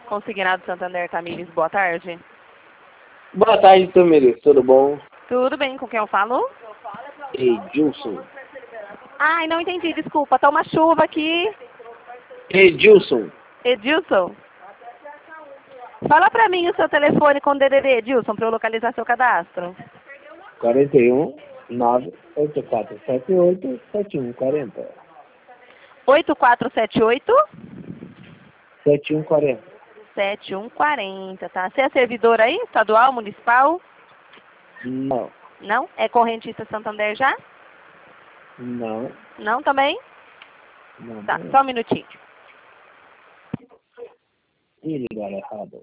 Consignado Santander, Tamires, boa tarde. Boa tarde, Tamires. Tudo bom? Tudo bem, com quem eu falo? Edilson. Ai, não entendi, desculpa, tá uma chuva aqui. Edilson. Edilson? Fala pra mim o seu telefone com DDD, Edilson, pra eu localizar seu cadastro. 41 98478 7140. 8478? 7140. 7140, tá? Você é servidor aí, estadual, municipal? Não. Não? É correntista Santander já? Não. Não também? Não. Tá, só um minutinho. Ih, ligaram errado.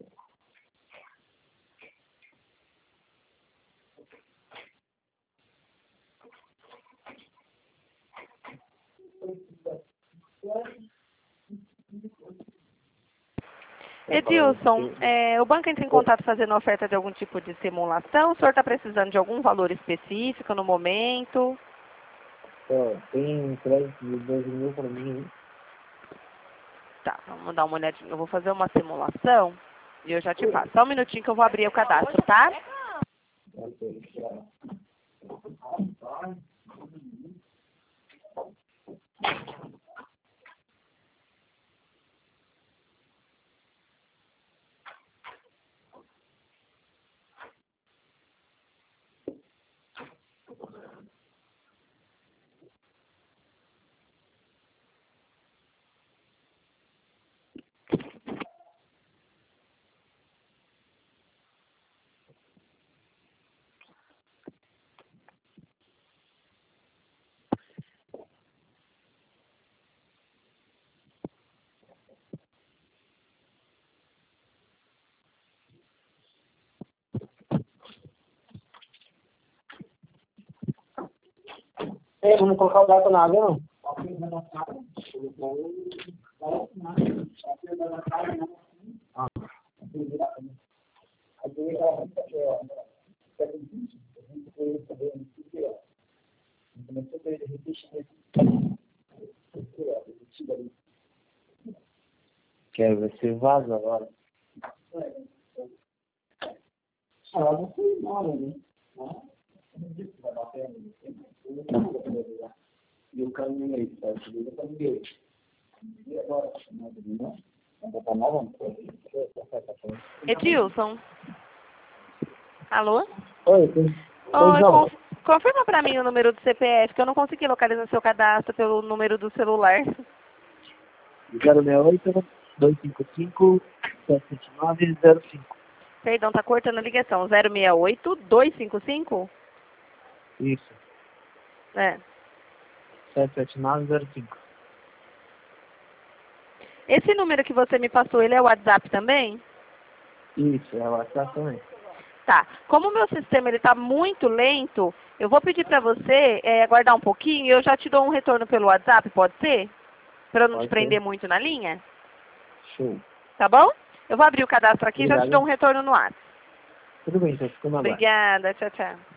Edilson, o banco entra em contato fazendo oferta de algum tipo de simulação? O senhor está precisando de algum valor específico no momento? Tem um crédito de 12 mil para mim, hein? Tá, vamos dar uma olhadinha. Eu vou fazer uma simulação e eu já te passo. Só um minutinho que eu vou abrir o cadastro, tá? Vamos colocar o gato na água, não? Quero ver se vaza agora. Não foi embora, né? E o caminho aí, tá? O caminho. E agora? Não botar nada? Edilson? Alô? Oi, João. Confirma pra mim o número do CPF, que eu não consegui localizar seu cadastro pelo número do celular. 068 255 77905. Perdão, tá cortando a ligação. 068 255? Isso. É. 77905. Esse número que você me passou, ele é o WhatsApp também? Isso, é o WhatsApp também. Tá. Como o meu sistema ele tá muito lento, eu vou pedir para você aguardar um pouquinho e eu já te dou um retorno pelo WhatsApp, pode ser? Para eu não te prender muito na linha? Show. Tá bom? Eu vou abrir o cadastro aqui e já te Obrigado. dou um retorno no WhatsApp. Tudo bem, então fica na guarda. Obrigada, tchau, tchau.